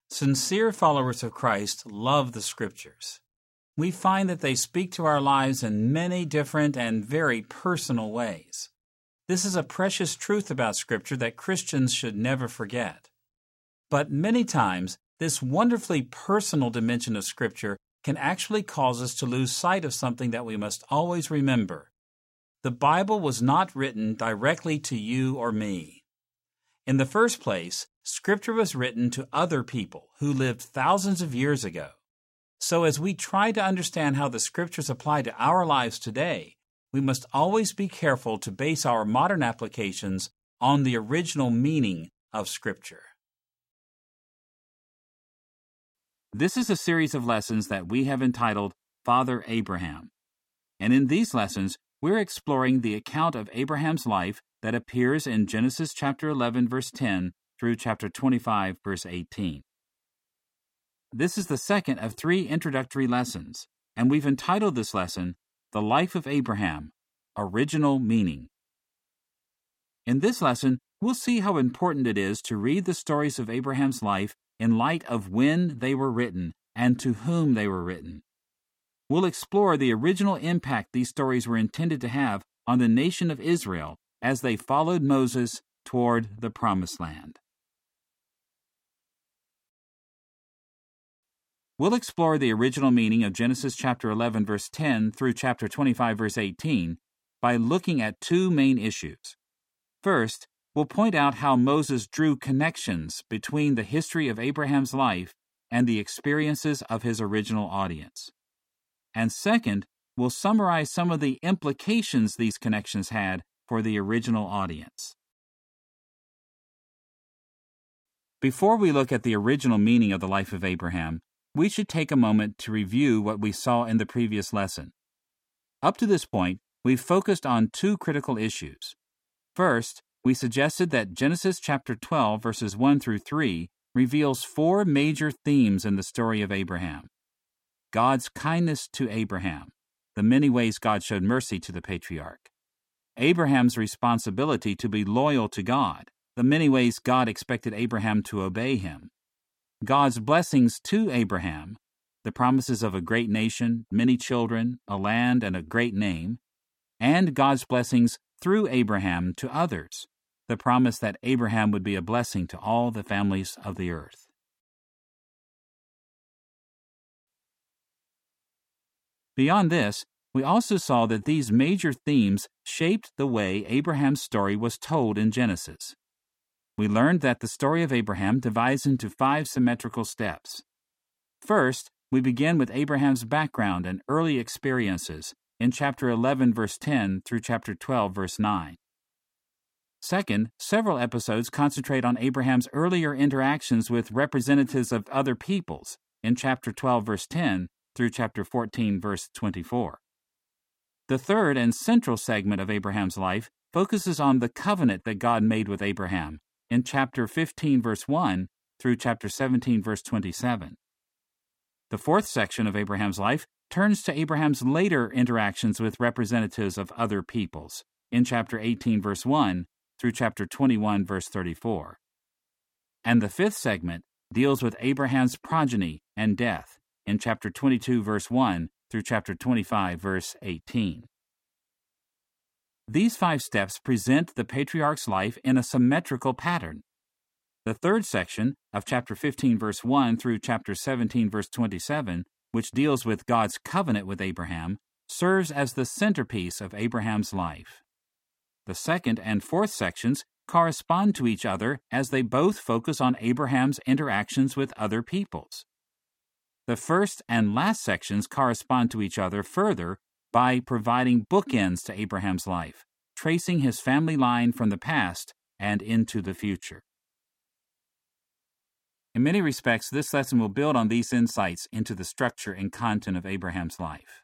Sincere followers of Christ love the Scriptures. We find that they speak to our lives in many different and very personal ways. This is a precious truth about Scripture that Christians should never forget. But many times, this wonderfully personal dimension of Scripture can actually cause us to lose sight of something that we must always remember. The Bible was not written directly to you or me. In the first place, Scripture was written to other people who lived thousands of years ago. So as we try to understand how the Scriptures apply to our lives today, we must always be careful to base our modern applications on the original meaning of Scripture. This is a series of lessons that we have entitled Father Abraham. And in these lessons, we're exploring the account of Abraham's life that appears in Genesis chapter 11, verse 10 through chapter 25, verse 18. This is the second of 3 introductory lessons, and we've entitled this lesson, The Life of Abraham, Original Meaning. In this lesson, we'll see how important it is to read the stories of Abraham's life in light of when they were written and to whom they were written. We'll explore the original impact these stories were intended to have on the nation of Israel as they followed Moses toward the Promised Land. We'll explore the original meaning of Genesis chapter 11, verse 10 through chapter 25, verse 18 by looking at 2 main issues. First, we'll point out how Moses drew connections between the history of Abraham's life and the experiences of his original audience. And second, we'll summarize some of the implications these connections had for the original audience. Before we look at the original meaning of the life of Abraham, we should take a moment to review what we saw in the previous lesson. Up to this point, we've focused on 2 critical issues. First, we suggested that Genesis chapter 12, verses 1 through 3, reveals 4 major themes in the story of Abraham. God's kindness to Abraham, the many ways God showed mercy to the patriarch. Abraham's responsibility to be loyal to God, the many ways God expected Abraham to obey him. God's blessings to Abraham, the promises of a great nation, many children, a land, and a great name, and God's blessings through Abraham to others, the promise that Abraham would be a blessing to all the families of the earth. Beyond this, we also saw that these major themes shaped the way Abraham's story was told in Genesis. We learned that the story of Abraham divides into 5 symmetrical steps. First, we begin with Abraham's background and early experiences in chapter 11, verse 10 through chapter 12, verse 9. Second, several episodes concentrate on Abraham's earlier interactions with representatives of other peoples in chapter 12, verse 10 through chapter 14, verse 24. The third and central segment of Abraham's life focuses on the covenant that God made with Abraham in chapter 15, verse 1 through chapter 17, verse 27. The fourth section of Abraham's life turns to Abraham's later interactions with representatives of other peoples in chapter 18, verse 1 through chapter 21, verse 34. And the fifth segment deals with Abraham's progeny and death in chapter 22, verse 1 through chapter 25, verse 18. These 5 steps present the patriarch's life in a symmetrical pattern. The third section of chapter 15, verse 1 through chapter 17, verse 27, which deals with God's covenant with Abraham, serves as the centerpiece of Abraham's life. The second and fourth sections correspond to each other as they both focus on Abraham's interactions with other peoples. The first and last sections correspond to each other further by providing bookends to Abraham's life, tracing his family line from the past and into the future. In many respects, this lesson will build on these insights into the structure and content of Abraham's life.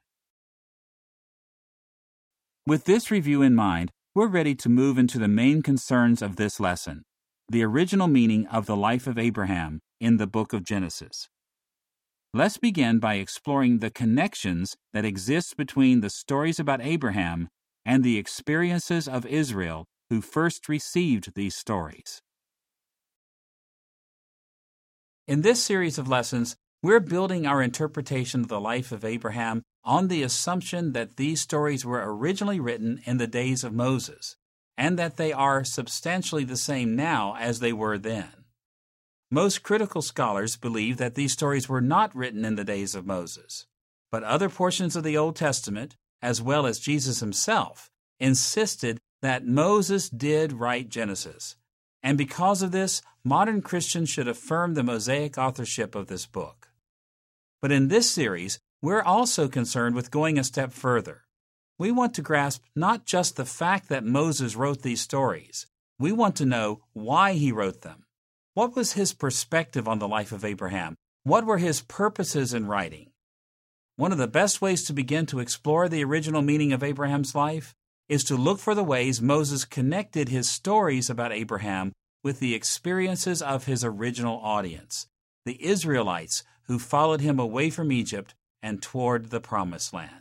With this review in mind, we're ready to move into the main concerns of this lesson, the original meaning of the life of Abraham in the book of Genesis. Let's begin by exploring the connections that exist between the stories about Abraham and the experiences of Israel who first received these stories. In this series of lessons, we're building our interpretation of the life of Abraham on the assumption that these stories were originally written in the days of Moses, and that they are substantially the same now as they were then. Most critical scholars believe that these stories were not written in the days of Moses, but other portions of the Old Testament, as well as Jesus himself, insisted that Moses did write Genesis, and because of this, modern Christians should affirm the Mosaic authorship of this book. But in this series, we're also concerned with going a step further. We want to grasp not just the fact that Moses wrote these stories. We want to know why he wrote them. What was his perspective on the life of Abraham? What were his purposes in writing? One of the best ways to begin to explore the original meaning of Abraham's life is to look for the ways Moses connected his stories about Abraham with the experiences of his original audience, the Israelites who followed him away from Egypt and toward the Promised Land.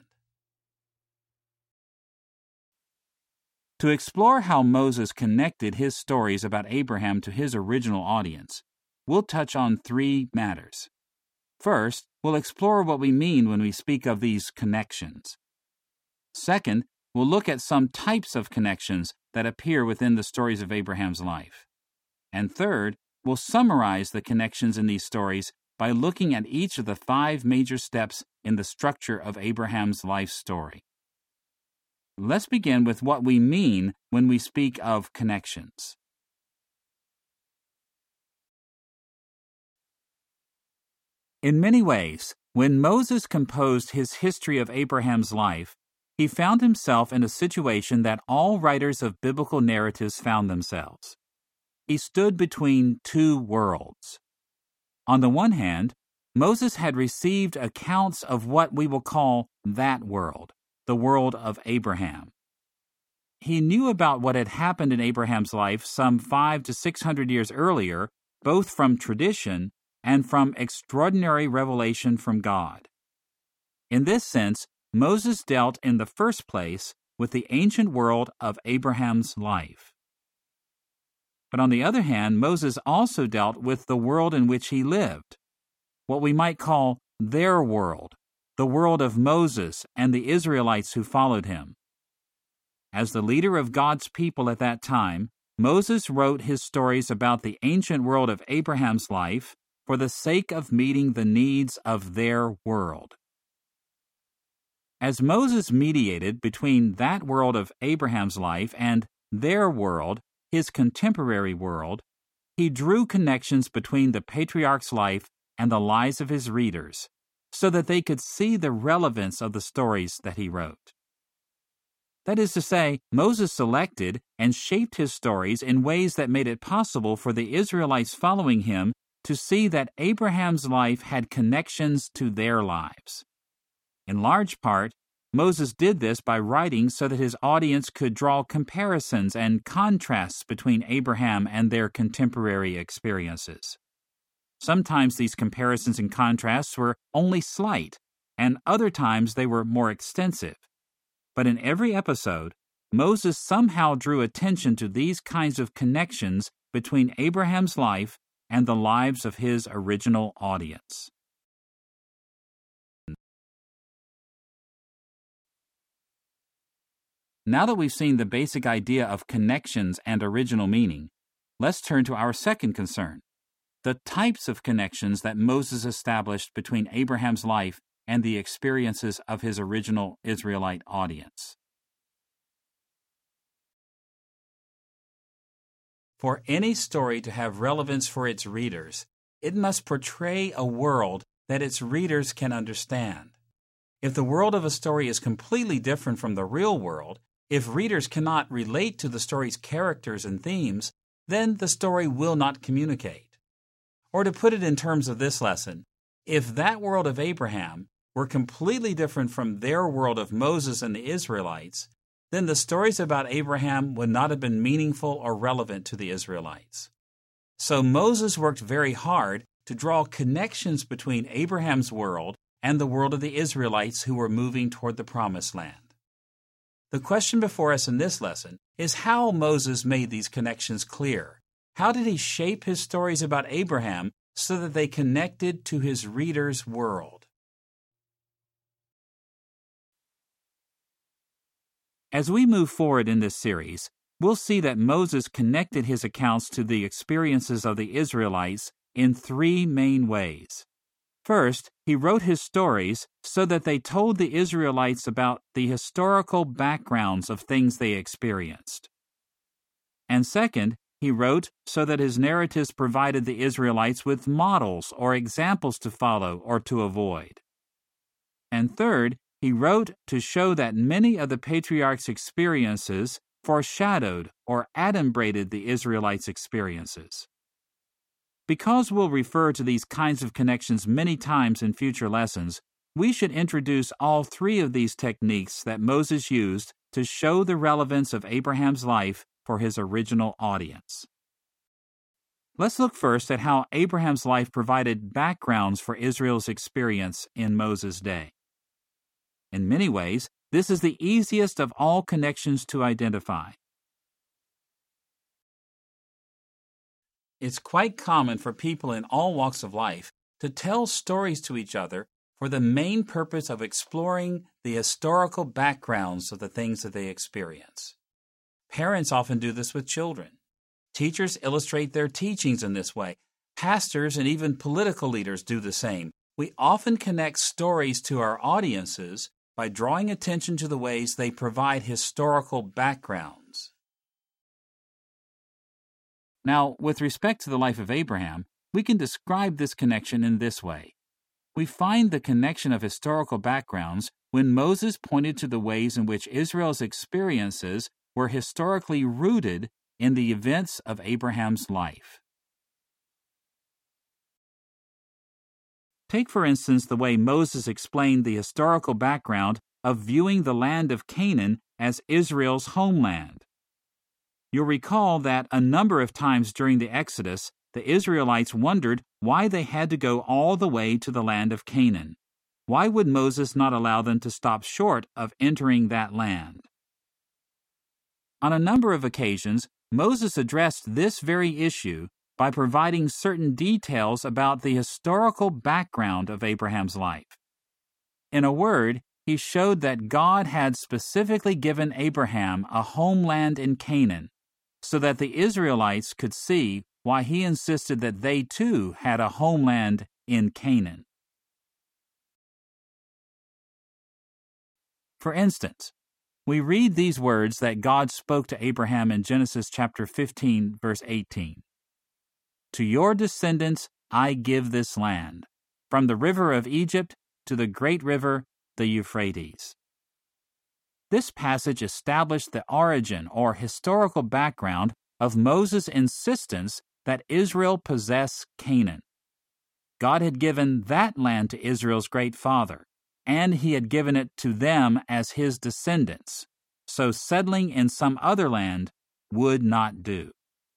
To explore how Moses connected his stories about Abraham to his original audience, we'll touch on three matters. First, we'll explore what we mean when we speak of these connections. Second, we'll look at some types of connections that appear within the stories of Abraham's life. And third, we'll summarize the connections in these stories by looking at each of the 5 major steps in the structure of Abraham's life story. Let's begin with what we mean when we speak of connections. In many ways, when Moses composed his history of Abraham's life, he found himself in a situation that all writers of biblical narratives found themselves. He stood between 2 worlds. On the one hand, Moses had received accounts of what we will call that world, the world of Abraham. He knew about what had happened in Abraham's life some 500 to 600 years earlier, both from tradition and from extraordinary revelation from God. In this sense, Moses dealt in the first place with the ancient world of Abraham's life. But on the other hand, Moses also dealt with the world in which he lived, what we might call their world, the world of Moses and the Israelites who followed him. As the leader of God's people at that time, Moses wrote his stories about the ancient world of Abraham's life for the sake of meeting the needs of their world. As Moses mediated between that world of Abraham's life and their world, his contemporary world, he drew connections between the patriarch's life and the lives of his readers, so that they could see the relevance of the stories that he wrote. That is to say, Moses selected and shaped his stories in ways that made it possible for the Israelites following him to see that Abraham's life had connections to their lives. In large part, Moses did this by writing so that his audience could draw comparisons and contrasts between Abraham and their contemporary experiences. Sometimes these comparisons and contrasts were only slight, and other times they were more extensive. But in every episode, Moses somehow drew attention to these kinds of connections between Abraham's life and the lives of his original audience. Now that we've seen the basic idea of connections and original meaning, let's turn to our second concern, the types of connections that Moses established between Abraham's life and the experiences of his original Israelite audience. For any story to have relevance for its readers, it must portray a world that its readers can understand. If the world of a story is completely different from the real world, if readers cannot relate to the story's characters and themes, then the story will not communicate. Or to put it in terms of this lesson, if that world of Abraham were completely different from their world of Moses and the Israelites, then the stories about Abraham would not have been meaningful or relevant to the Israelites. So Moses worked very hard to draw connections between Abraham's world and the world of the Israelites who were moving toward the Promised Land. The question before us in this lesson is how Moses made these connections clear. How did he shape his stories about Abraham so that they connected to his reader's world. As we move forward in this series, we'll see that Moses connected his accounts to the experiences of the Israelites in three main ways. First, he wrote his stories so that they told the Israelites about the historical backgrounds of things they experienced. And second, he wrote so that his narratives provided the Israelites with models or examples to follow or to avoid. And third, he wrote to show that many of the patriarchs' experiences foreshadowed or adumbrated the Israelites' experiences. Because we'll refer to these kinds of connections many times in future lessons, we should introduce all three of these techniques that Moses used to show the relevance of Abraham's life for his original audience. Let's look first at how Abraham's life provided backgrounds for Israel's experience in Moses' day. In many ways, this is the easiest of all connections to identify. It's quite common for people in all walks of life to tell stories to each other for the main purpose of exploring the historical backgrounds of the things that they experience. Parents often do this with children. Teachers illustrate their teachings in this way. Pastors and even political leaders do the same. We often connect stories to our audiences by drawing attention to the ways they provide historical backgrounds. Now, with respect to the life of Abraham, we can describe this connection in this way. We find the connection of historical backgrounds when Moses pointed to the ways in which Israel's experiences were historically rooted in the events of Abraham's life. Take, for instance, the way Moses explained the historical background of viewing the land of Canaan as Israel's homeland. You'll recall that a number of times during the Exodus, the Israelites wondered why they had to go all the way to the land of Canaan. Why would Moses not allow them to stop short of entering that land? On a number of occasions, Moses addressed this very issue by providing certain details about the historical background of Abraham's life. In a word, he showed that God had specifically given Abraham a homeland in Canaan, so that the Israelites could see why he insisted that they too had a homeland in Canaan. For instance, we read these words that God spoke to Abraham in Genesis chapter 15, verse 18. To your descendants I give this land, from the river of Egypt to the great river, the Euphrates. This passage established the origin or historical background of Moses' insistence that Israel possess Canaan. God had given that land to Israel's great father, and he had given it to them as his descendants, so settling in some other land would not do.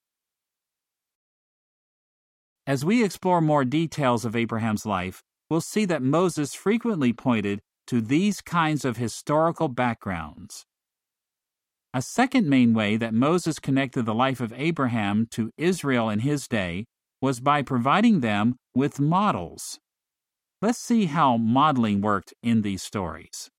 As we explore more details of Abraham's life, we'll see that Moses frequently pointed to these kinds of historical backgrounds. A second main way that Moses connected the life of Abraham to Israel in his day was by providing them with models. Let's see how modeling worked in these stories.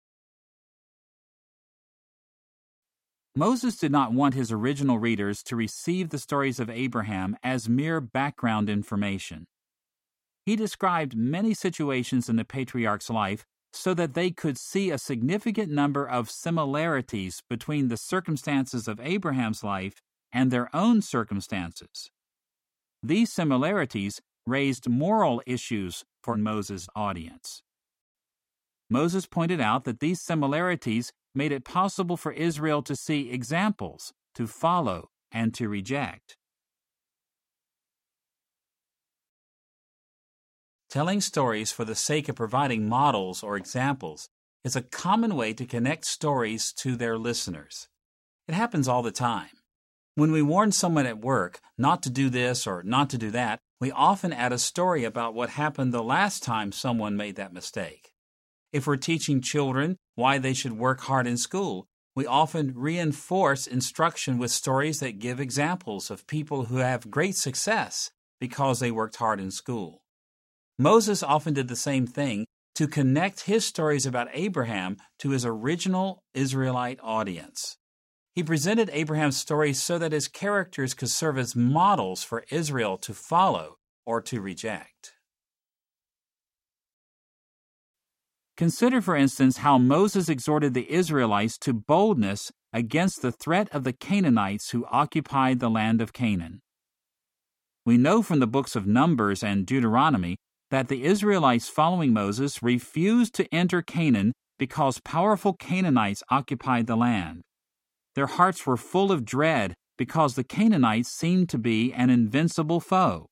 Moses did not want his original readers to receive the stories of Abraham as mere background information. He described many situations in the patriarch's life so that they could see a significant number of similarities between the circumstances of Abraham's life and their own circumstances. These similarities raised moral issues for Moses' audience. Moses pointed out that these similarities made it possible for Israel to see examples, to follow, and to reject. Telling stories for the sake of providing models or examples is a common way to connect stories to their listeners. It happens all the time. When we warn someone at work not to do this or not to do that, we often add a story about what happened the last time someone made that mistake. If we're teaching children why they should work hard in school, we often reinforce instruction with stories that give examples of people who have great success because they worked hard in school. Moses often did the same thing to connect his stories about Abraham to his original Israelite audience. He presented Abraham's story so that his characters could serve as models for Israel to follow or to reject. Consider, for instance, how Moses exhorted the Israelites to boldness against the threat of the Canaanites who occupied the land of Canaan. We know from the books of Numbers and Deuteronomy that the Israelites following Moses refused to enter Canaan because powerful Canaanites occupied the land. Their hearts were full of dread because the Canaanites seemed to be an invincible foe.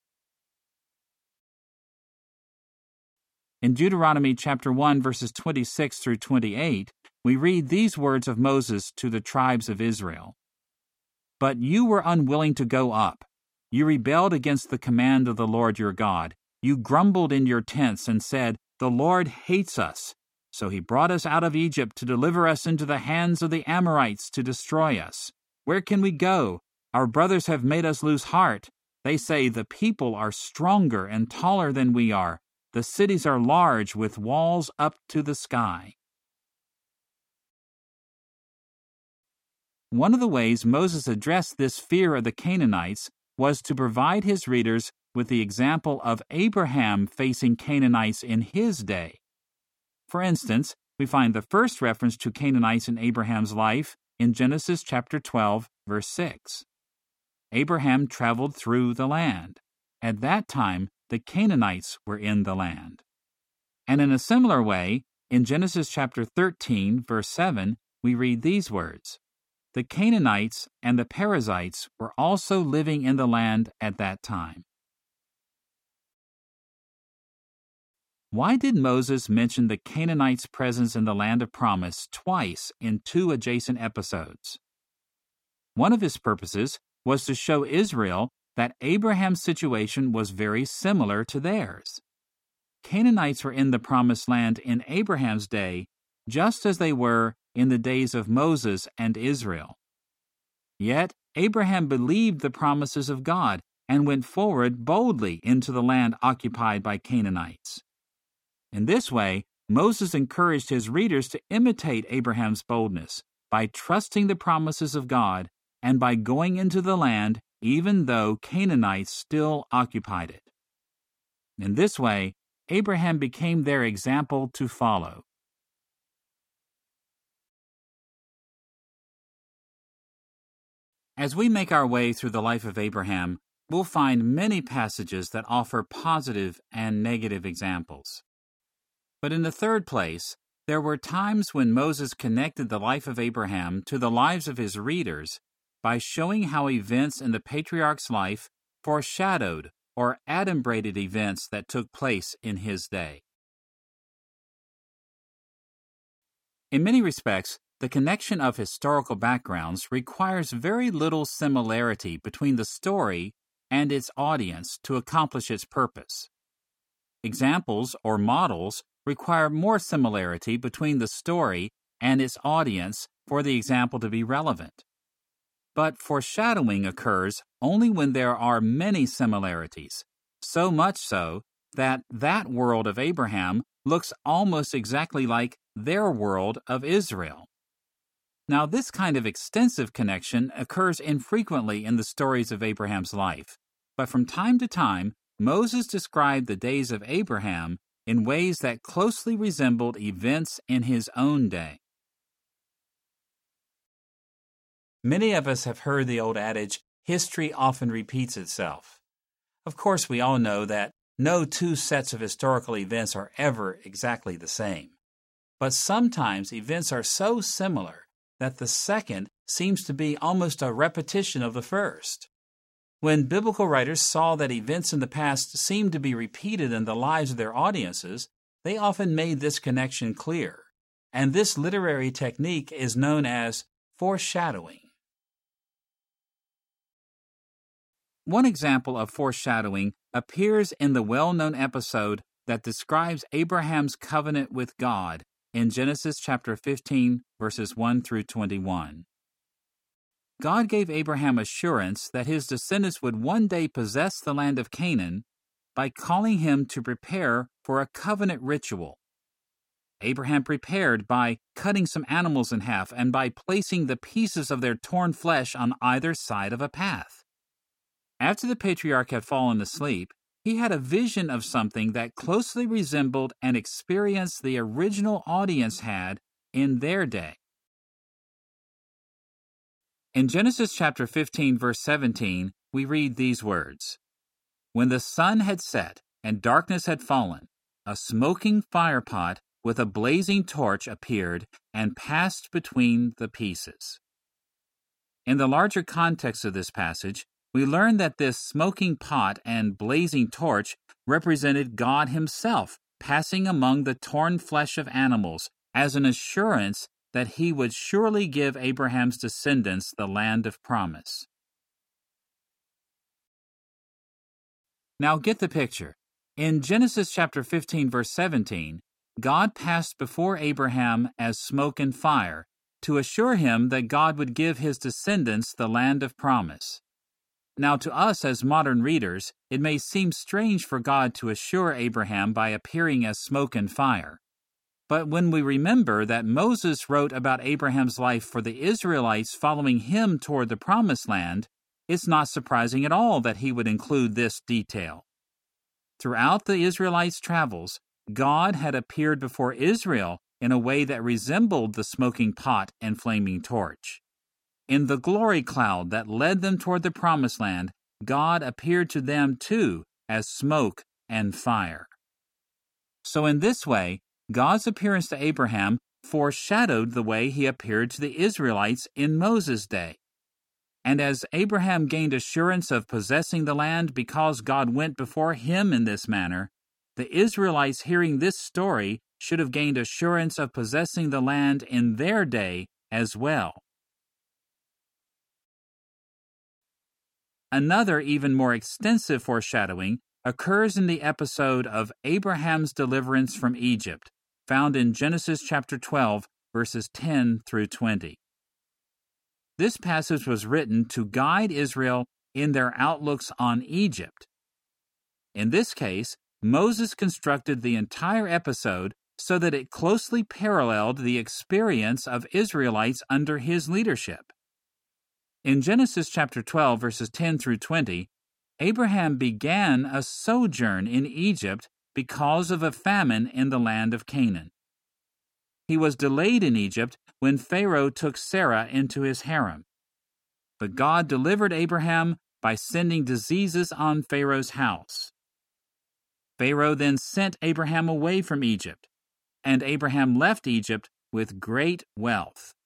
In Deuteronomy chapter 1, verses 26 through 28, we read these words of Moses to the tribes of Israel. "But you were unwilling to go up. You rebelled against the command of the Lord your God. You grumbled in your tents and said, 'The Lord hates us.' So he brought us out of Egypt to deliver us into the hands of the Amorites to destroy us. Where can we go? Our brothers have made us lose heart. They say, 'The people are stronger and taller than we are. The cities are large with walls up to the sky.'" One of the ways Moses addressed this fear of the Canaanites was to provide his readers with the example of Abraham facing Canaanites in his day. For instance, we find the first reference to Canaanites in Abraham's life in Genesis chapter 12, verse 6. Abraham traveled through the land. At that time, the Canaanites were in the land. And in a similar way, in Genesis chapter 13, verse 7, we read these words, "The Canaanites and the Perizzites were also living in the land at that time." Why did Moses mention the Canaanites' presence in the land of promise twice in two adjacent episodes? One of his purposes was to show Israel that Abraham's situation was very similar to theirs. Canaanites were in the promised land in Abraham's day, just as they were in the days of Moses and Israel. Yet Abraham believed the promises of God and went forward boldly into the land occupied by Canaanites. In this way, Moses encouraged his readers to imitate Abraham's boldness by trusting the promises of God and by going into the land even though Canaanites still occupied it. In this way, Abraham became their example to follow. As we make our way through the life of Abraham, we'll find many passages that offer positive and negative examples. But in the third place, there were times when Moses connected the life of Abraham to the lives of his readers by showing how events in the patriarch's life foreshadowed or adumbrated events that took place in his day. In many respects, the connection of historical backgrounds requires very little similarity between the story and its audience to accomplish its purpose. Examples or models require more similarity between the story and its audience for the example to be relevant. But foreshadowing occurs only when there are many similarities, so much so that that world of Abraham looks almost exactly like their world of Israel. Now, this kind of extensive connection occurs infrequently in the stories of Abraham's life, but from time to time, Moses described the days of Abraham in ways that closely resembled events in his own day. Many of us have heard the old adage, history often repeats itself. Of course, we all know that no two sets of historical events are ever exactly the same. But sometimes events are so similar that the second seems to be almost a repetition of the first. When biblical writers saw that events in the past seemed to be repeated in the lives of their audiences, they often made this connection clear. And this literary technique is known as foreshadowing. One example of foreshadowing appears in the well-known episode that describes Abraham's covenant with God in Genesis chapter 15, verses 1 through 21. God gave Abraham assurance that his descendants would one day possess the land of Canaan by calling him to prepare for a covenant ritual. Abraham prepared by cutting some animals in half and by placing the pieces of their torn flesh on either side of a path. After the patriarch had fallen asleep, he had a vision of something that closely resembled an experience the original audience had in their day. In Genesis chapter 15, verse 17, we read these words, "When the sun had set and darkness had fallen, a smoking firepot with a blazing torch appeared and passed between the pieces." In the larger context of this passage, we learn that this smoking pot and blazing torch represented God Himself passing among the torn flesh of animals as an assurance that He would surely give Abraham's descendants the land of promise. Now get the picture. In Genesis chapter 15, verse 17, God passed before Abraham as smoke and fire to assure him that God would give his descendants the land of promise. Now, to us as modern readers, it may seem strange for God to assure Abraham by appearing as smoke and fire. But when we remember that Moses wrote about Abraham's life for the Israelites following him toward the promised land, it's not surprising at all that he would include this detail. Throughout the Israelites' travels, God had appeared before Israel in a way that resembled the smoking pot and flaming torch. In the glory cloud that led them toward the promised land, God appeared to them too as smoke and fire. So in this way, God's appearance to Abraham foreshadowed the way He appeared to the Israelites in Moses' day. And as Abraham gained assurance of possessing the land because God went before him in this manner, the Israelites hearing this story should have gained assurance of possessing the land in their day as well. Another, even more extensive foreshadowing occurs in the episode of Abraham's deliverance from Egypt, found in Genesis chapter 12, verses 10 through 20. This passage was written to guide Israel in their outlooks on Egypt. In this case, Moses constructed the entire episode so that it closely paralleled the experience of Israelites under his leadership. In Genesis chapter 12, verses 10 through 20, Abraham began a sojourn in Egypt because of a famine in the land of Canaan. He was delayed in Egypt when Pharaoh took Sarah into his harem. But God delivered Abraham by sending diseases on Pharaoh's house. Pharaoh then sent Abraham away from Egypt, and Abraham left Egypt with great wealth.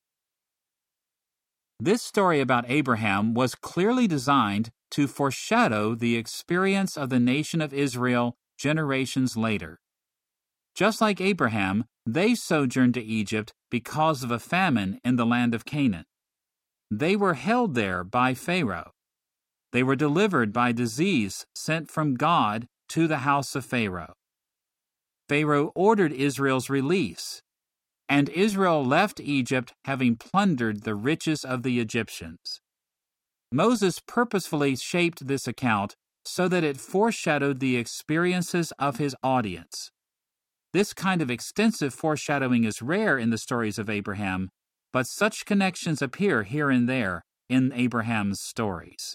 This story about Abraham was clearly designed to foreshadow the experience of the nation of Israel generations later. Just like Abraham, they sojourned to Egypt because of a famine in the land of Canaan. They were held there by Pharaoh. They were delivered by disease sent from God to the house of Pharaoh. Pharaoh ordered Israel's release, and Israel left Egypt having plundered the riches of the Egyptians. Moses purposefully shaped this account so that it foreshadowed the experiences of his audience. This kind of extensive foreshadowing is rare in the stories of Abraham, but such connections appear here and there in Abraham's stories.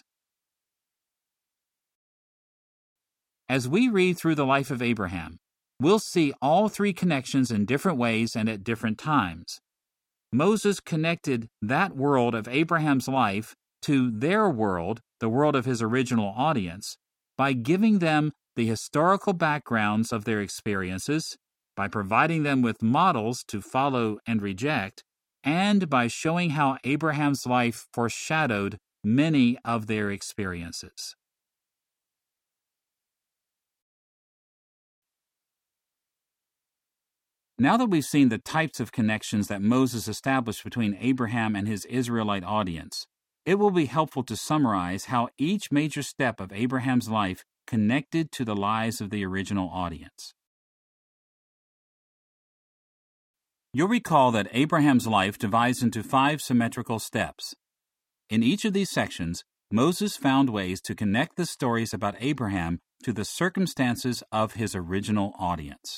As we read through the life of Abraham, we'll see all three connections in different ways and at different times. Moses connected that world of Abraham's life to their world, the world of his original audience, by giving them the historical backgrounds of their experiences, by providing them with models to follow and reject, and by showing how Abraham's life foreshadowed many of their experiences. Now that we've seen the types of connections that Moses established between Abraham and his Israelite audience, it will be helpful to summarize how each major step of Abraham's life connected to the lives of the original audience. You'll recall that Abraham's life divides into 5 symmetrical steps. In each of these sections, Moses found ways to connect the stories about Abraham to the circumstances of his original audience.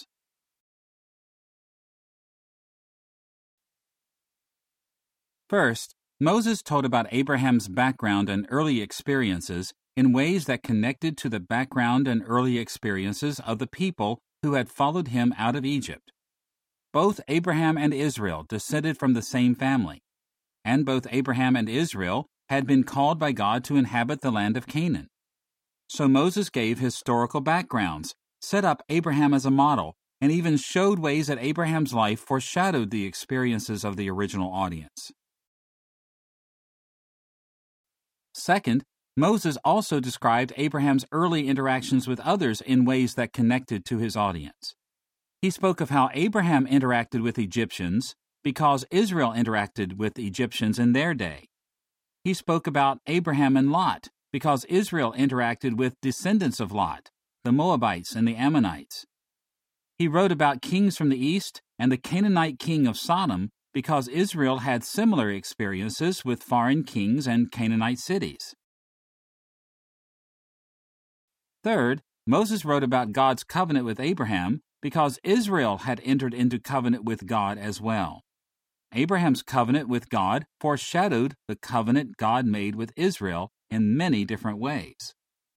First, Moses told about Abraham's background and early experiences in ways that connected to the background and early experiences of the people who had followed him out of Egypt. Both Abraham and Israel descended from the same family, and both Abraham and Israel had been called by God to inhabit the land of Canaan. So Moses gave historical backgrounds, set up Abraham as a model, and even showed ways that Abraham's life foreshadowed the experiences of the original audience. Second, Moses also described Abraham's early interactions with others in ways that connected to his audience. He spoke of how Abraham interacted with Egyptians because Israel interacted with Egyptians in their day. He spoke about Abraham and Lot because Israel interacted with descendants of Lot, the Moabites and the Ammonites. He wrote about kings from the east and the Canaanite king of Sodom because Israel had similar experiences with foreign kings and Canaanite cities. Third, Moses wrote about God's covenant with Abraham because Israel had entered into covenant with God as well. Abraham's covenant with God foreshadowed the covenant God made with Israel in many different ways.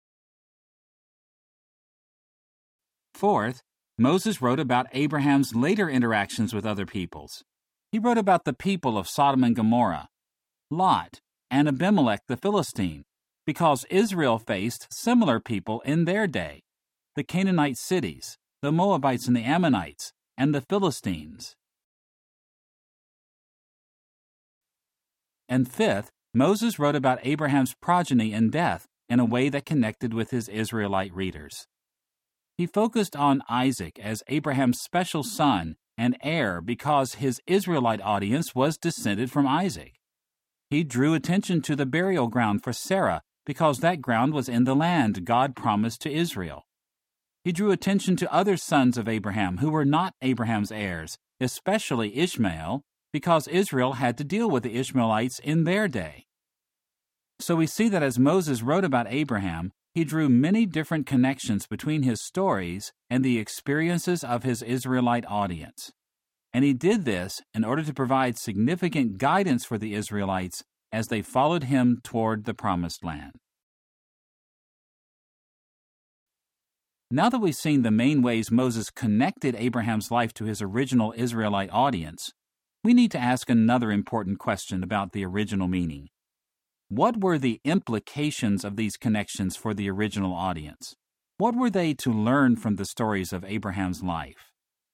Fourth, Moses wrote about Abraham's later interactions with other peoples. He wrote about the people of Sodom and Gomorrah, Lot, and Abimelech the Philistine, because Israel faced similar people in their day, the Canaanite cities, the Moabites and the Ammonites, and the Philistines. And fifth, Moses wrote about Abraham's progeny and death in a way that connected with his Israelite readers. He focused on Isaac as Abraham's special son and heir because his Israelite audience was descended from Isaac. He drew attention to the burial ground for Sarah because that ground was in the land God promised to Israel. He drew attention to other sons of Abraham who were not Abraham's heirs, especially Ishmael, because Israel had to deal with the Ishmaelites in their day. So we see that as Moses wrote about Abraham, he drew many different connections between his stories and the experiences of his Israelite audience. And he did this in order to provide significant guidance for the Israelites as they followed him toward the Promised Land. Now that we've seen the main ways Moses connected Abraham's life to his original Israelite audience, we need to ask another important question about the original meaning. What were the implications of these connections for the original audience? What were they to learn from the stories of Abraham's life?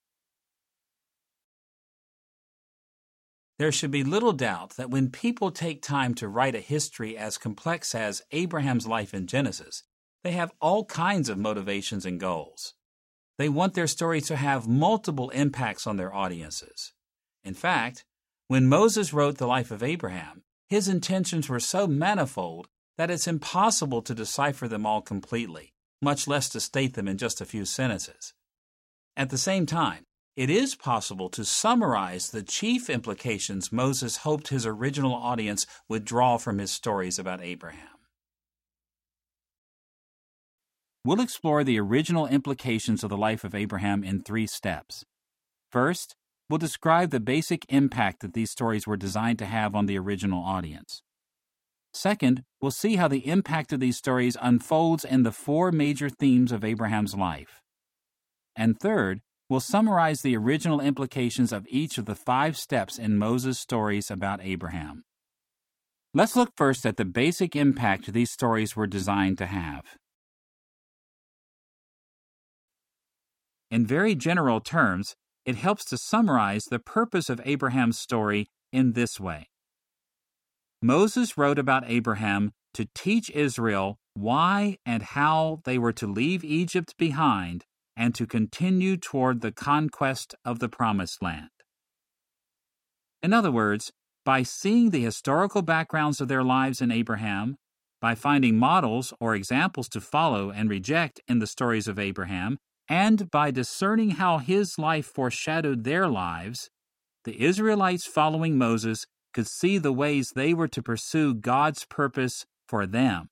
There should be little doubt that when people take time to write a history as complex as Abraham's life in Genesis, they have all kinds of motivations and goals. They want their story to have multiple impacts on their audiences. In fact, when Moses wrote the life of Abraham, his intentions were so manifold that it's impossible to decipher them all completely, much less to state them in just a few sentences. At the same time, it is possible to summarize the chief implications Moses hoped his original audience would draw from his stories about Abraham. We'll explore the original implications of the life of Abraham in 3 steps. First, we'll describe the basic impact that these stories were designed to have on the original audience. Second, we'll see how the impact of these stories unfolds in the 4 major themes of Abraham's life. And third, we'll summarize the original implications of each of the 5 steps in Moses' stories about Abraham. Let's look first at the basic impact these stories were designed to have. In very general terms, it helps to summarize the purpose of Abraham's story in this way. Moses wrote about Abraham to teach Israel why and how they were to leave Egypt behind and to continue toward the conquest of the Promised Land. In other words, by seeing the historical backgrounds of their lives in Abraham, by finding models or examples to follow and reject in the stories of Abraham, and by discerning how his life foreshadowed their lives, the Israelites following Moses could see the ways they were to pursue God's purpose for them.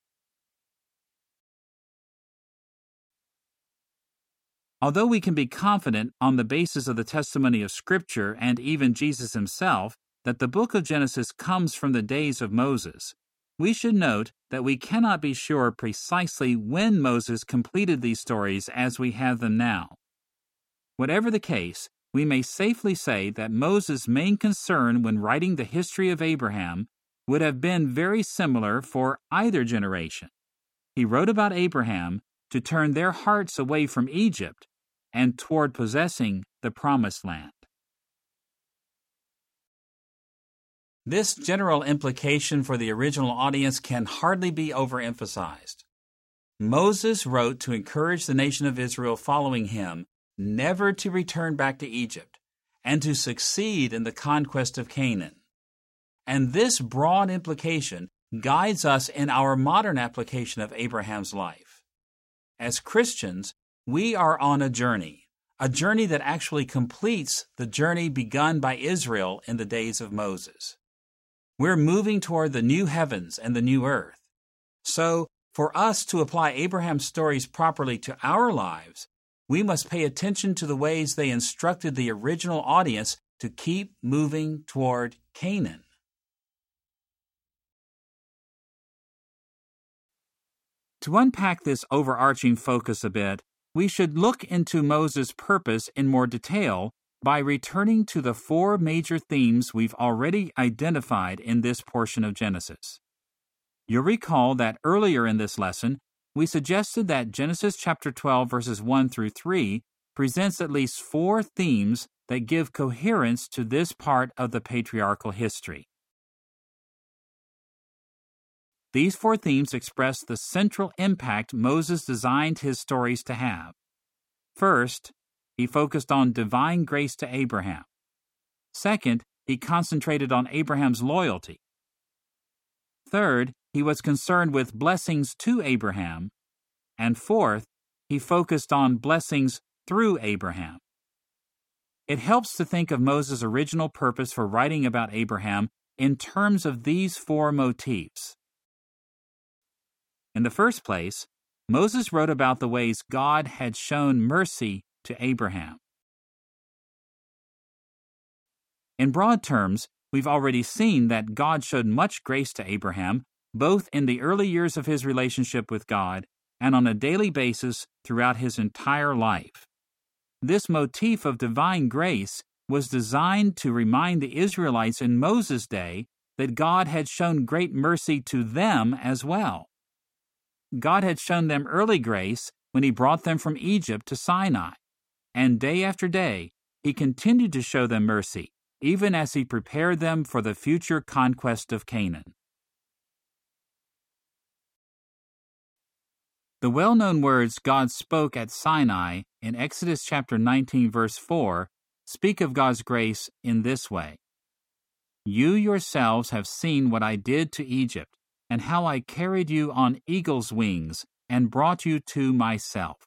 Although we can be confident on the basis of the testimony of Scripture and even Jesus himself that the book of Genesis comes from the days of Moses, we should note that we cannot be sure precisely when Moses completed these stories as we have them now. Whatever the case, we may safely say that Moses' main concern when writing the history of Abraham would have been very similar for either generation. He wrote about Abraham to turn their hearts away from Egypt and toward possessing the Promised Land. This general implication for the original audience can hardly be overemphasized. Moses wrote to encourage the nation of Israel following him never to return back to Egypt and to succeed in the conquest of Canaan. And this broad implication guides us in our modern application of Abraham's life. As Christians, we are on a journey that actually completes the journey begun by Israel in the days of Moses. We're moving toward the new heavens and the new earth. So, for us to apply Abraham's stories properly to our lives, we must pay attention to the ways they instructed the original audience to keep moving toward Canaan. To unpack this overarching focus a bit, we should look into Moses' purpose in more detail by returning to the four major themes we've already identified in this portion of Genesis. You'll recall that earlier in this lesson, we suggested that Genesis chapter 12 verses 1 through 3 presents at least four themes that give coherence to this part of the patriarchal history. These four themes express the central impact Moses designed his stories to have. First, he focused on divine grace to Abraham. Second, he concentrated on Abraham's loyalty. Third, he was concerned with blessings to Abraham. And fourth, he focused on blessings through Abraham. It helps to think of Moses' original purpose for writing about Abraham in terms of these four motifs. In the first place, Moses wrote about the ways God had shown mercy to Abraham. In broad terms, we've already seen that God showed much grace to Abraham, both in the early years of his relationship with God and on a daily basis throughout his entire life. This motif of divine grace was designed to remind the Israelites in Moses' day that God had shown great mercy to them as well. God had shown them early grace when he brought them from Egypt to Sinai, and day after day, he continued to show them mercy, even as he prepared them for the future conquest of Canaan. The well-known words God spoke at Sinai in Exodus chapter 19, verse 4, speak of God's grace in this way: "You yourselves have seen what I did to Egypt, and how I carried you on eagle's wings and brought you to myself."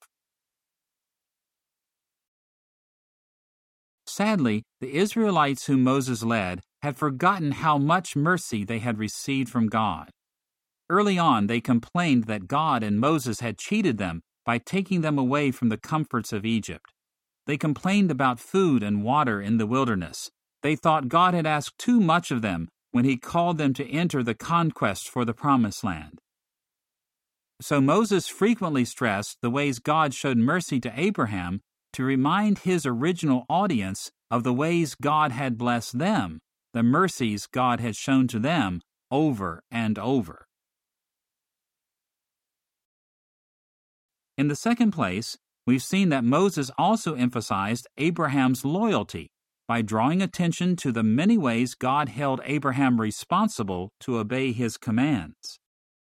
Sadly, the Israelites whom Moses led had forgotten how much mercy they had received from God. Early on, they complained that God and Moses had cheated them by taking them away from the comforts of Egypt. They complained about food and water in the wilderness. They thought God had asked too much of them when he called them to enter the conquest for the Promised Land. So Moses frequently stressed the ways God showed mercy to Abraham to remind his original audience of the ways God had blessed them, the mercies God had shown to them over and over. In the second place, we've seen that Moses also emphasized Abraham's loyalty by drawing attention to the many ways God held Abraham responsible to obey his commands.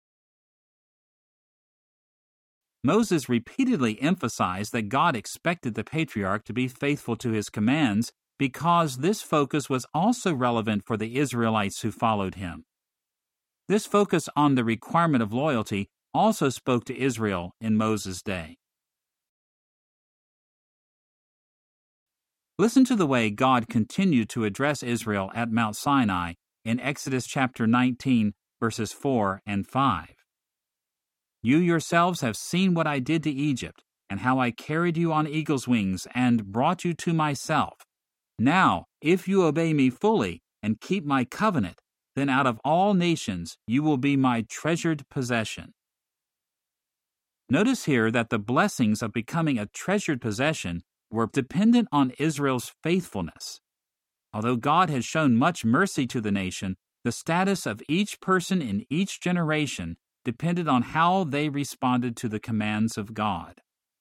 Moses repeatedly emphasized that God expected the patriarch to be faithful to his commands because this focus was also relevant for the Israelites who followed him. This focus on the requirement of loyalty also spoke to Israel in Moses' day. Listen to the way God continued to address Israel at Mount Sinai in Exodus chapter 19, verses 4 and 5. You yourselves have seen what I did to Egypt, and how I carried you on eagle's wings and brought you to myself. Now, if you obey me fully and keep my covenant, then out of all nations you will be my treasured possession. Notice here that the blessings of becoming a treasured possession were dependent on Israel's faithfulness. Although God had shown much mercy to the nation, the status of each person in each generation depended on how they responded to the commands of God.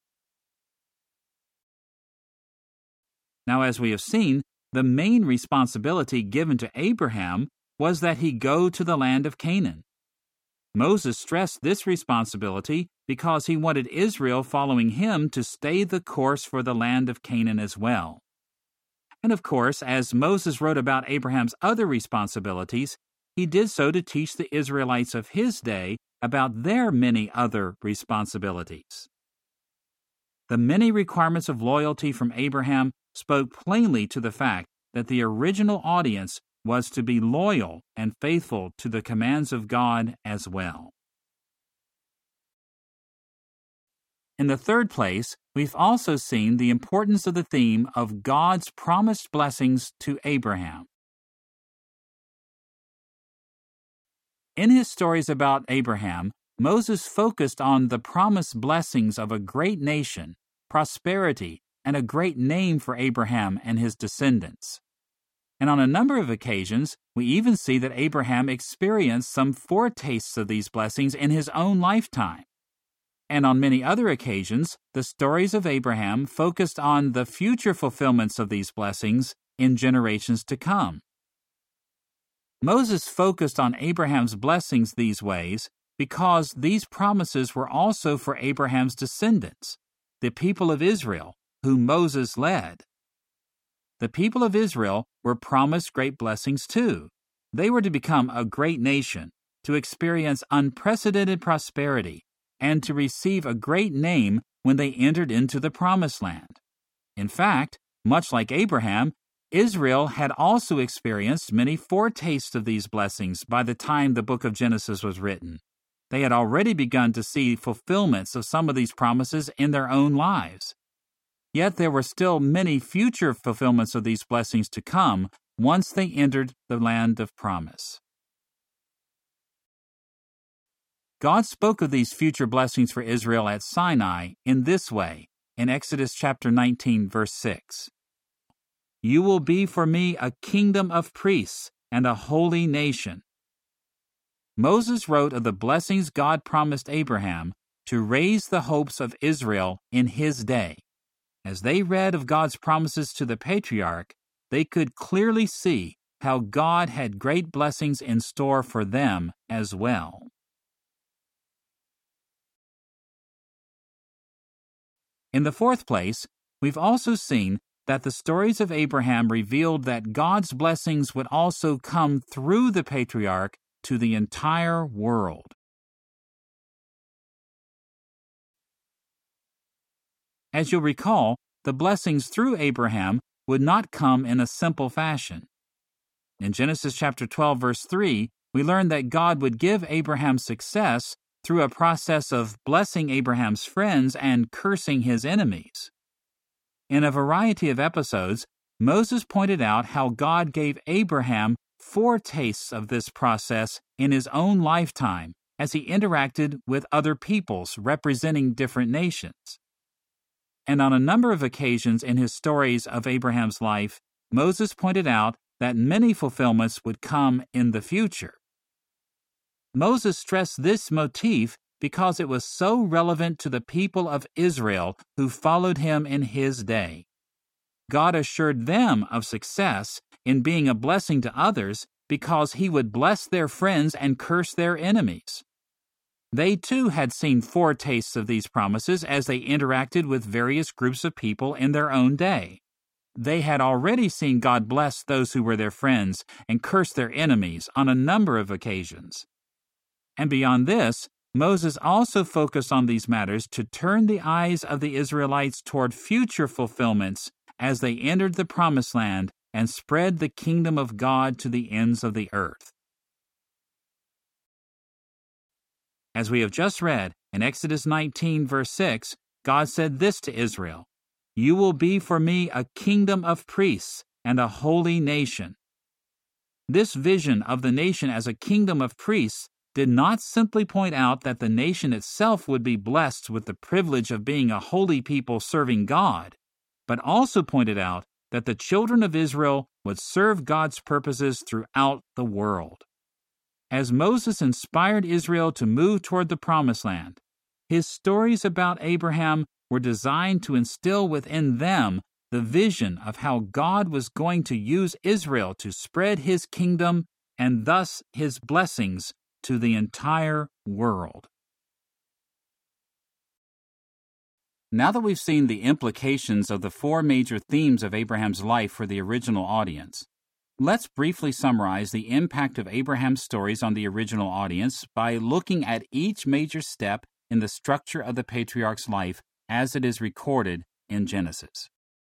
Now, as we have seen, the main responsibility given to Abraham was that he go to the land of Canaan. Moses stressed this responsibility because he wanted Israel following him to stay the course for the land of Canaan as well. And of course, as Moses wrote about Abraham's other responsibilities, he did so to teach the Israelites of his day about their many other responsibilities. The many requirements of loyalty from Abraham spoke plainly to the fact that the original audience was to be loyal and faithful to the commands of God as well. In the third place, we've also seen the importance of the theme of God's promised blessings to Abraham. In his stories about Abraham, Moses focused on the promised blessings of a great nation, prosperity, and a great name for Abraham and his descendants. And on a number of occasions, we even see that Abraham experienced some foretastes of these blessings in his own lifetime. And on many other occasions, the stories of Abraham focused on the future fulfillments of these blessings in generations to come. Moses focused on Abraham's blessings these ways because these promises were also for Abraham's descendants, the people of Israel, whom Moses led. The people of Israel were promised great blessings too. They were to become a great nation, to experience unprecedented prosperity, and to receive a great name when they entered into the Promised Land. In fact, much like Abraham, Israel had also experienced many foretastes of these blessings by the time the book of Genesis was written. They had already begun to see fulfillments of some of these promises in their own lives. Yet there were still many future fulfillments of these blessings to come once they entered the land of promise. God spoke of these future blessings for Israel at Sinai in this way, in Exodus chapter 19, verse 6. You will be for me a kingdom of priests and a holy nation. Moses wrote of the blessings God promised Abraham to raise the hopes of Israel in his day. As they read of God's promises to the patriarch, they could clearly see how God had great blessings in store for them as well. In the fourth place, we've also seen that the stories of Abraham revealed that God's blessings would also come through the patriarch to the entire world. As you'll recall, the blessings through Abraham would not come in a simple fashion. In Genesis chapter 12, verse 3, we learn that God would give Abraham success through a process of blessing Abraham's friends and cursing his enemies. In a variety of episodes, Moses pointed out how God gave Abraham foretastes of this process in his own lifetime as he interacted with other peoples representing different nations. And on a number of occasions in his stories of Abraham's life, Moses pointed out that many fulfillments would come in the future. Moses stressed this motif because it was so relevant to the people of Israel who followed him in his day. God assured them of success in being a blessing to others because he would bless their friends and curse their enemies. They too had seen foretastes of these promises as they interacted with various groups of people in their own day. They had already seen God bless those who were their friends and curse their enemies on a number of occasions. And beyond this, Moses also focused on these matters to turn the eyes of the Israelites toward future fulfillments as they entered the Promised Land and spread the kingdom of God to the ends of the earth. As we have just read, in Exodus 19, verse 6, God said this to Israel, "You will be for me a kingdom of priests and a holy nation." This vision of the nation as a kingdom of priests did not simply point out that the nation itself would be blessed with the privilege of being a holy people serving God, but also pointed out that the children of Israel would serve God's purposes throughout the world. As Moses inspired Israel to move toward the Promised Land, his stories about Abraham were designed to instill within them the vision of how God was going to use Israel to spread his kingdom and thus his blessings to the entire world. Now that we've seen the implications of the four major themes of Abraham's life for the original audience, let's briefly summarize the impact of Abraham's stories on the original audience by looking at each major step in the structure of the patriarch's life as it is recorded in Genesis.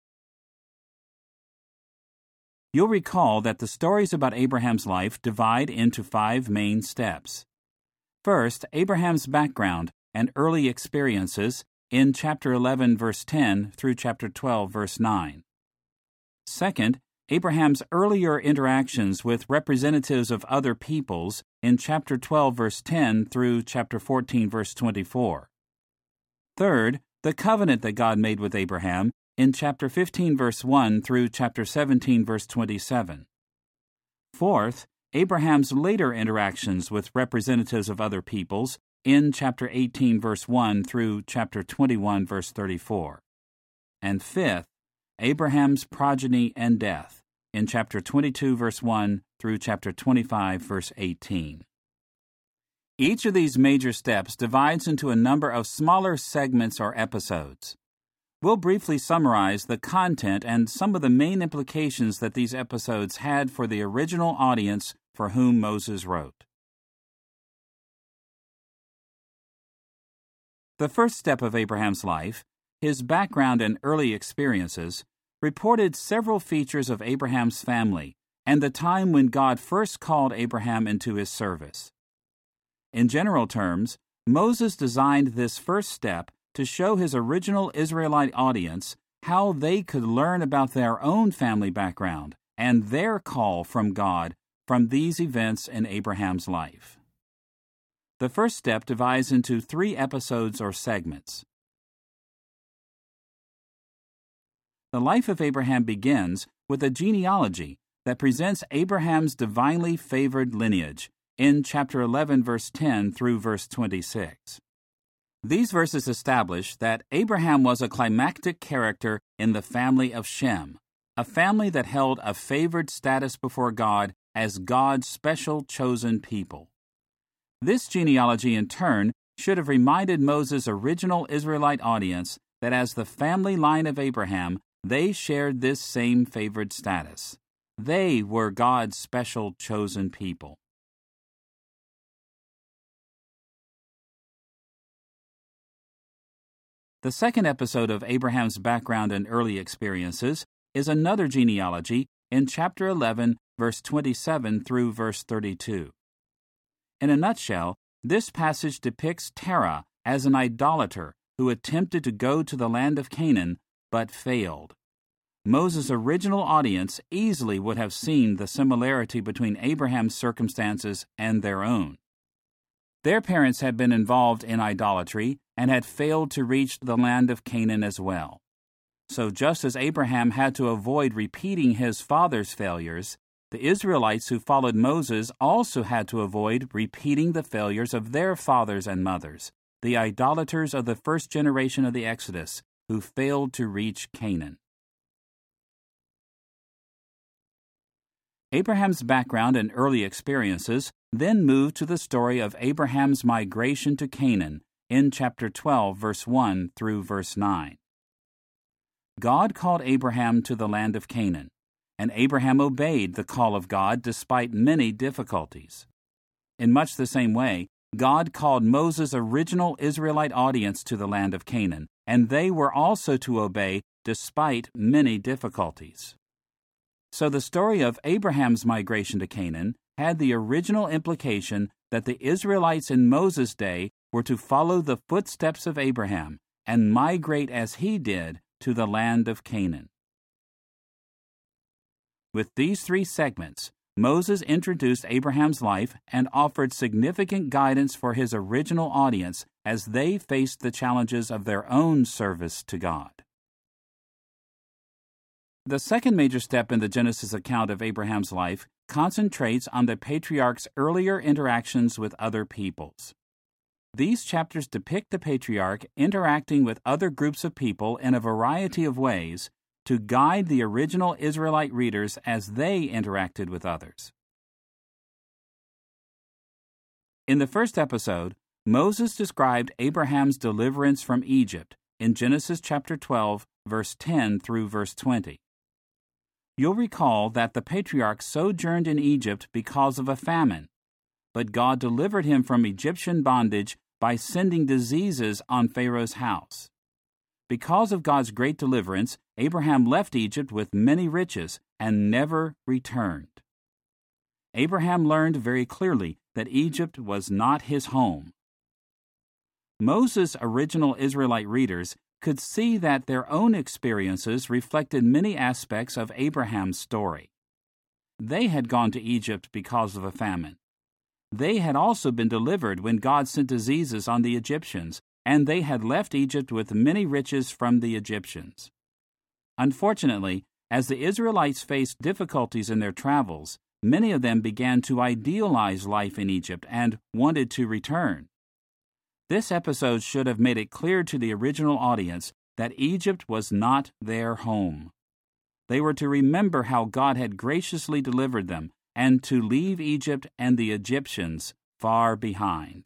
You'll recall that the stories about Abraham's life divide into 5 main steps. First, Abraham's background and early experiences in chapter 11, verse 10 through chapter 12, verse 9. Second, Abraham's earlier interactions with representatives of other peoples in chapter 12, verse 10 through chapter 14, verse 24. Third, the covenant that God made with Abraham in chapter 15, verse 1 through chapter 17, verse 27. Fourth, Abraham's later interactions with representatives of other peoples in chapter 18, verse 1 through chapter 21, verse 34. And fifth, Abraham's progeny and death in chapter 22, verse 1 through chapter 25, verse 18. Each of these major steps divides into a number of smaller segments or episodes. We'll briefly summarize the content and some of the main implications that these episodes had for the original audience for whom Moses wrote. The first step of Abraham's life, his background and early experiences, reported several features of Abraham's family and the time when God first called Abraham into his service. In general terms, Moses designed this first step to show his original Israelite audience how they could learn about their own family background and their call from God from these events in Abraham's life. The first step divides into 3 episodes or segments. The life of Abraham begins with a genealogy that presents Abraham's divinely favored lineage in chapter 11, verse 10 through verse 26. These verses establish that Abraham was a climactic character in the family of Shem, a family that held a favored status before God as God's special chosen people. This genealogy, in turn, should have reminded Moses' original Israelite audience that as the family line of Abraham, they shared this same favored status. They were God's special chosen people. The second episode of Abraham's background and early experiences is another genealogy in chapter 11, verse 27 through verse 32. In a nutshell, this passage depicts Terah as an idolater who attempted to go to the land of Canaan but failed. Moses' original audience easily would have seen the similarity between Abraham's circumstances and their own. Their parents had been involved in idolatry and had failed to reach the land of Canaan as well. So just as Abraham had to avoid repeating his father's failures, the Israelites who followed Moses also had to avoid repeating the failures of their fathers and mothers, the idolaters of the first generation of the Exodus, who failed to reach Canaan. Abraham's background and early experiences then moved to the story of Abraham's migration to Canaan in chapter 12, verse 1 through verse 9. God called Abraham to the land of Canaan, and Abraham obeyed the call of God despite many difficulties. In much the same way, God called Moses' original Israelite audience to the land of Canaan, and they were also to obey despite many difficulties. So the story of Abraham's migration to Canaan had the original implication that the Israelites in Moses' day were to follow the footsteps of Abraham and migrate as he did to the land of Canaan. With these three segments, Moses introduced Abraham's life and offered significant guidance for his original audience as they faced the challenges of their own service to God. The second major step in the Genesis account of Abraham's life concentrates on the patriarch's earlier interactions with other peoples. These chapters depict the patriarch interacting with other groups of people in a variety of ways to guide the original Israelite readers as they interacted with others. In the first episode, Moses described Abraham's deliverance from Egypt in Genesis chapter 12, verse 10 through verse 20. You'll recall that the patriarch sojourned in Egypt because of a famine, but God delivered him from Egyptian bondage by sending diseases on Pharaoh's house. Because of God's great deliverance, Abraham left Egypt with many riches and never returned. Abraham learned very clearly that Egypt was not his home. Moses' original Israelite readers could see that their own experiences reflected many aspects of Abraham's story. They had gone to Egypt because of a famine. They had also been delivered when God sent diseases on the Egyptians, and they had left Egypt with many riches from the Egyptians. Unfortunately, as the Israelites faced difficulties in their travels, many of them began to idealize life in Egypt and wanted to return. This episode should have made it clear to the original audience that Egypt was not their home. They were to remember how God had graciously delivered them and to leave Egypt and the Egyptians far behind.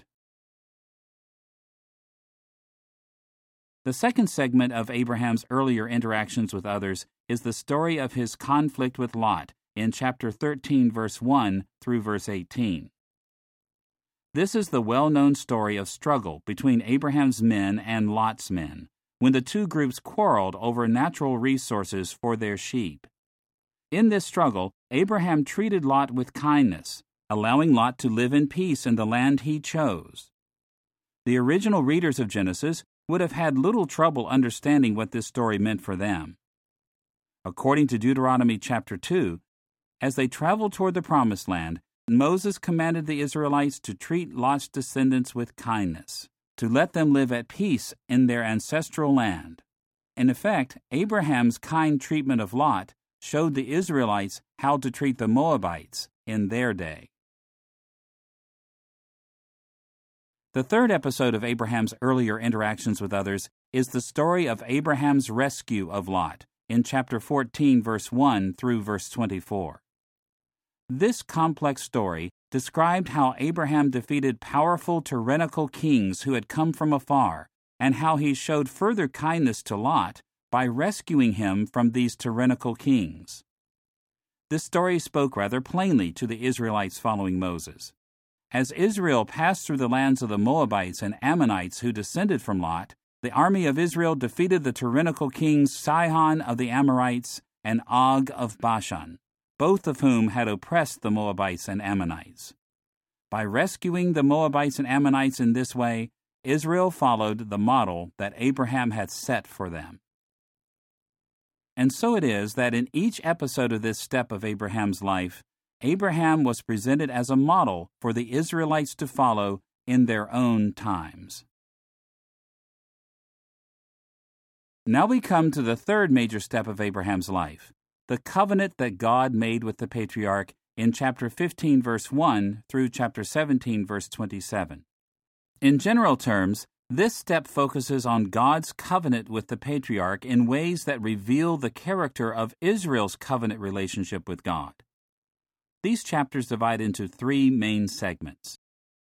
The second segment of Abraham's earlier interactions with others is the story of his conflict with Lot in chapter 13, verse 1 through verse 18. This is the well-known story of struggle between Abraham's men and Lot's men, when the two groups quarreled over natural resources for their sheep. In this struggle, Abraham treated Lot with kindness, allowing Lot to live in peace in the land he chose. The original readers of Genesis would have had little trouble understanding what this story meant for them. According to Deuteronomy chapter 2, as they traveled toward the Promised Land, Moses commanded the Israelites to treat Lot's descendants with kindness, to let them live at peace in their ancestral land. In effect, Abraham's kind treatment of Lot showed the Israelites how to treat the Moabites in their day. The third episode of Abraham's earlier interactions with others is the story of Abraham's rescue of Lot in chapter 14, verse 1 through verse 24. This complex story described how Abraham defeated powerful tyrannical kings who had come from afar, and how he showed further kindness to Lot by rescuing him from these tyrannical kings. This story spoke rather plainly to the Israelites following Moses. As Israel passed through the lands of the Moabites and Ammonites who descended from Lot, the army of Israel defeated the tyrannical kings Sihon of the Amorites and Og of Bashan, both of whom had oppressed the Moabites and Ammonites. By rescuing the Moabites and Ammonites in this way, Israel followed the model that Abraham had set for them. And so it is that in each episode of this step of Abraham's life, Abraham was presented as a model for the Israelites to follow in their own times. Now we come to the third major step of Abraham's life, the covenant that God made with the patriarch in chapter 15, verse 1 through chapter 17, verse 27. In general terms, this step focuses on God's covenant with the patriarch in ways that reveal the character of Israel's covenant relationship with God. These chapters divide into three main segments.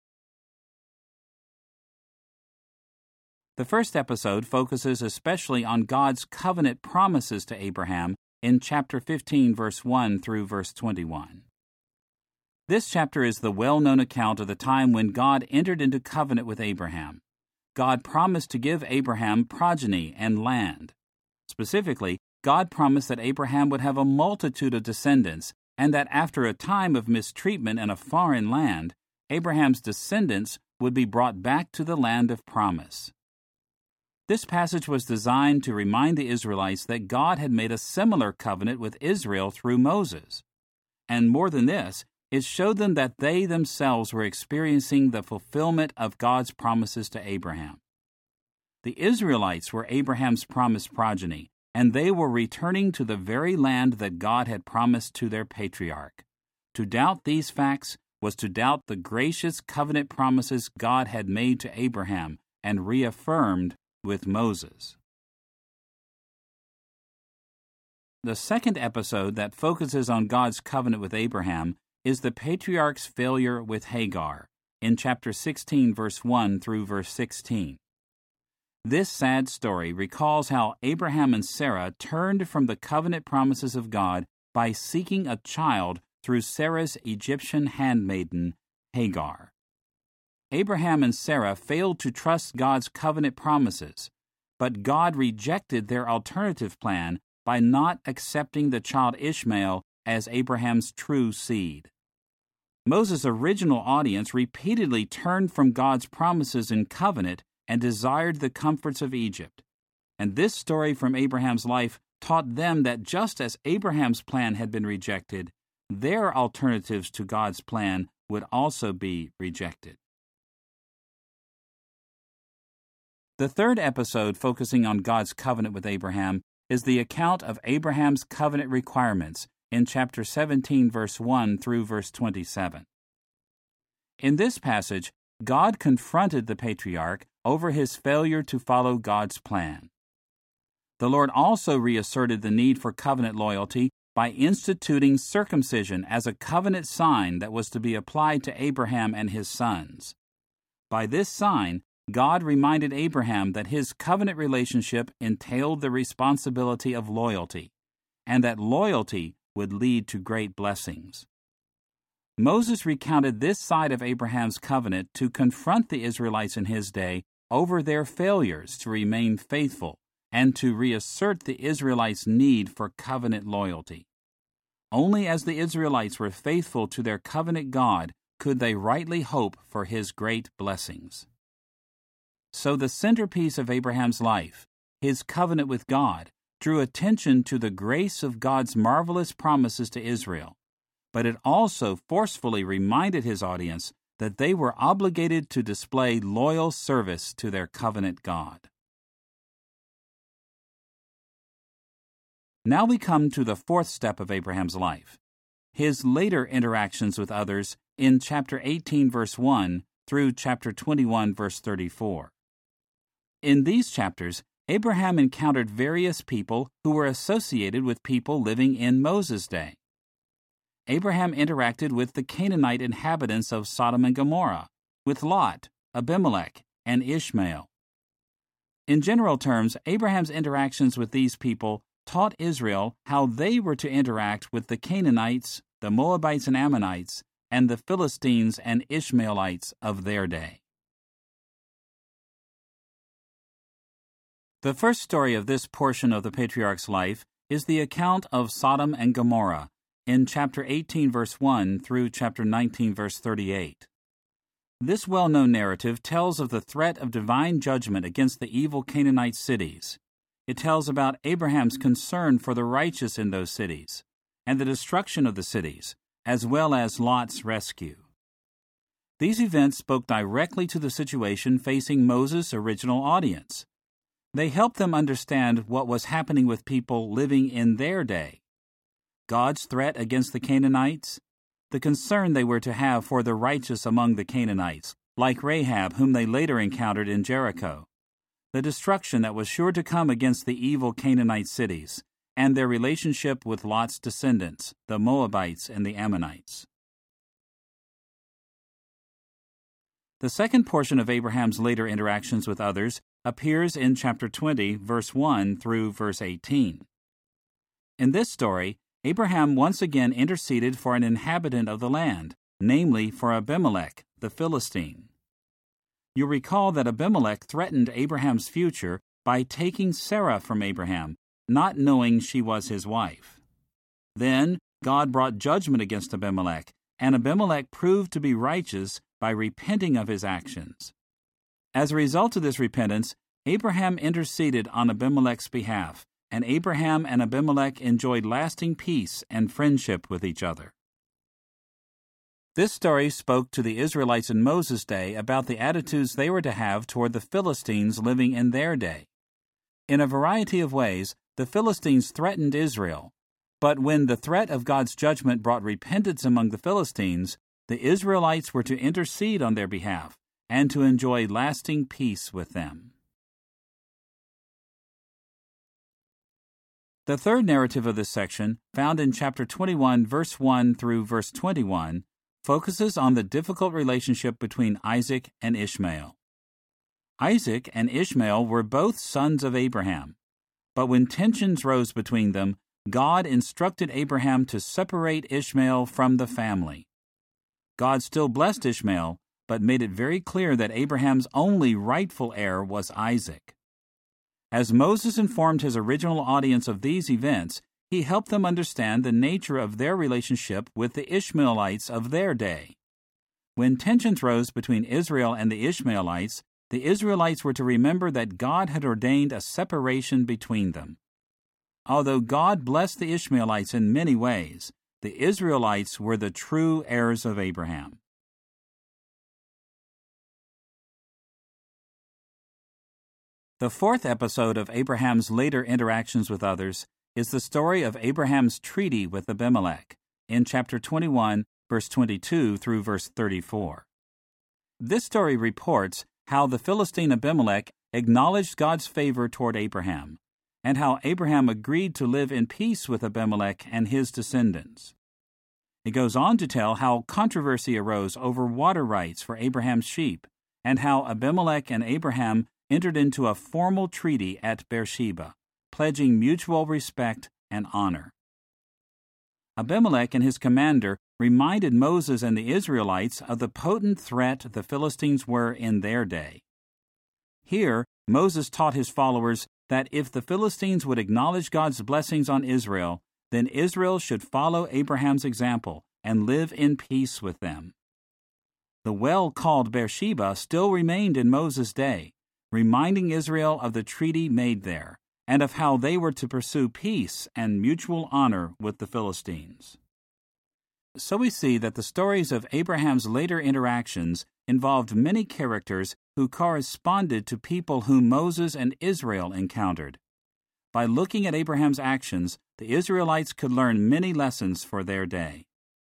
The first episode focuses especially on God's covenant promises to Abraham in chapter 15, verse 1 through verse 21. This chapter is the well-known account of the time when God entered into covenant with Abraham. God promised to give Abraham progeny and land. Specifically, God promised that Abraham would have a multitude of descendants, and that after a time of mistreatment in a foreign land, Abraham's descendants would be brought back to the land of promise. This passage was designed to remind the Israelites that God had made a similar covenant with Israel through Moses. And more than this, it showed them that they themselves were experiencing the fulfillment of God's promises to Abraham. The Israelites were Abraham's promised progeny, and they were returning to the very land that God had promised to their patriarch. To doubt these facts was to doubt the gracious covenant promises God had made to Abraham and reaffirmed with Moses. The second episode that focuses on God's covenant with Abraham is the patriarch's failure with Hagar, in chapter 16, verse 1 through verse 16. This sad story recalls how Abraham and Sarah turned from the covenant promises of God by seeking a child through Sarah's Egyptian handmaiden, Hagar. Abraham and Sarah failed to trust God's covenant promises, but God rejected their alternative plan by not accepting the child Ishmael as Abraham's true seed. Moses' original audience repeatedly turned from God's promises in covenant and desired the comforts of Egypt. And this story from Abraham's life taught them that just as Abraham's plan had been rejected, their alternatives to God's plan would also be rejected. The third episode focusing on God's covenant with Abraham is the account of Abraham's covenant requirements in chapter 17, verse 1 through verse 27. In this passage, God confronted the patriarch over his failure to follow God's plan. The Lord also reasserted the need for covenant loyalty by instituting circumcision as a covenant sign that was to be applied to Abraham and his sons. By this sign, God reminded Abraham that his covenant relationship entailed the responsibility of loyalty, and that loyalty would lead to great blessings. Moses recounted this side of Abraham's covenant to confront the Israelites in his day over their failures to remain faithful and to reassert the Israelites' need for covenant loyalty. Only as the Israelites were faithful to their covenant God could they rightly hope for his great blessings. So the centerpiece of Abraham's life, his covenant with God, drew attention to the grace of God's marvelous promises to Israel, but it also forcefully reminded his audience that they were obligated to display loyal service to their covenant God. Now we come to the fourth step of Abraham's life, his later interactions with others in chapter 18, verse 1 through chapter 21, verse 34. In these chapters, Abraham encountered various people who were associated with people living in Moses' day. Abraham interacted with the Canaanite inhabitants of Sodom and Gomorrah, with Lot, Abimelech, and Ishmael. In general terms, Abraham's interactions with these people taught Israel how they were to interact with the Canaanites, the Moabites and Ammonites, and the Philistines and Ishmaelites of their day. The first story of this portion of the patriarch's life is the account of Sodom and Gomorrah in chapter 18, verse 1 through chapter 19, verse 38. This well-known narrative tells of the threat of divine judgment against the evil Canaanite cities. It tells about Abraham's concern for the righteous in those cities and the destruction of the cities, as well as Lot's rescue. These events spoke directly to the situation facing Moses' original audience. They helped them understand what was happening with people living in their day. God's threat against the Canaanites, the concern they were to have for the righteous among the Canaanites, like Rahab, whom they later encountered in Jericho, the destruction that was sure to come against the evil Canaanite cities, and their relationship with Lot's descendants, the Moabites and the Ammonites. The second portion of Abraham's later interactions with others appears in chapter 20, verse 1 through verse 18. In this story, Abraham once again interceded for an inhabitant of the land, namely for Abimelech, the Philistine. You'll recall that Abimelech threatened Abraham's future by taking Sarah from Abraham, not knowing she was his wife. Then God brought judgment against Abimelech, and Abimelech proved to be righteous by repenting of his actions. As a result of this repentance, Abraham interceded on Abimelech's behalf, and Abraham and Abimelech enjoyed lasting peace and friendship with each other. This story spoke to the Israelites in Moses' day about the attitudes they were to have toward the Philistines living in their day. In a variety of ways, the Philistines threatened Israel, but when the threat of God's judgment brought repentance among the Philistines, the Israelites were to intercede on their behalf and to enjoy lasting peace with them. The third narrative of this section, found in chapter 21, verse 1 through verse 21, focuses on the difficult relationship between Isaac and Ishmael. Isaac and Ishmael were both sons of Abraham, but when tensions rose between them, God instructed Abraham to separate Ishmael from the family. God still blessed Ishmael, but made it very clear that Abraham's only rightful heir was Isaac. As Moses informed his original audience of these events, he helped them understand the nature of their relationship with the Ishmaelites of their day. When tensions rose between Israel and the Ishmaelites were to remember that God had ordained a separation between them. Although God blessed the Ishmaelites in many ways, the Israelites were the true heirs of Abraham. The fourth episode of Abraham's later interactions with others is the story of Abraham's treaty with Abimelech in chapter 21, verse 22 through verse 34. This story reports how the Philistine Abimelech acknowledged God's favor toward Abraham, and how Abraham agreed to live in peace with Abimelech and his descendants. It goes on to tell how controversy arose over water rights for Abraham's sheep, and how Abimelech and Abraham entered into a formal treaty at Beersheba, pledging mutual respect and honor. Abimelech and his commander reminded Moses and the Israelites of the potent threat the Philistines were in their day. Here, Moses taught his followers that if the Philistines would acknowledge God's blessings on Israel, then Israel should follow Abraham's example and live in peace with them. The well called Beersheba still remained in Moses' day, reminding Israel of the treaty made there, and of how they were to pursue peace and mutual honor with the Philistines. So we see that the stories of Abraham's later interactions involved many characters who corresponded to people whom Moses and Israel encountered. By looking at Abraham's actions, the Israelites could learn many lessons for their day.